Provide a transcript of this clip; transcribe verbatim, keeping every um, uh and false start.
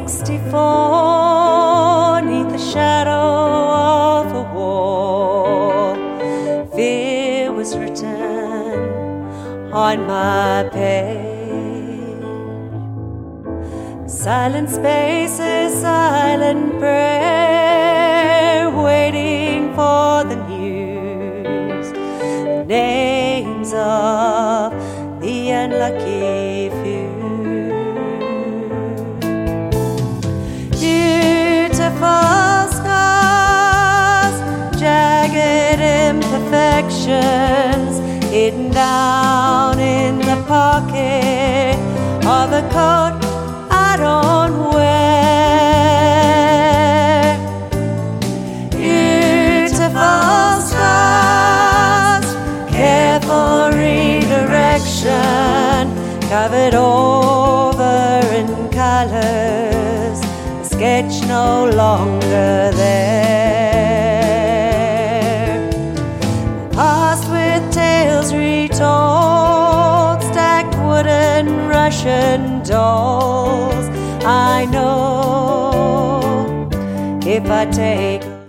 sixty-four, neath the shadow of a wall, fear was written on my page. Silent spaces, silent prayer, waiting for the news, the names of the unlucky few. Beautiful scars, jagged imperfections, hidden down in the pocket of a coat I don't wear. Beautiful scars, careful redirection, covered over in colors, a sketch no longer there. Past with tales retold, stacked wooden Russian dolls. I know if I take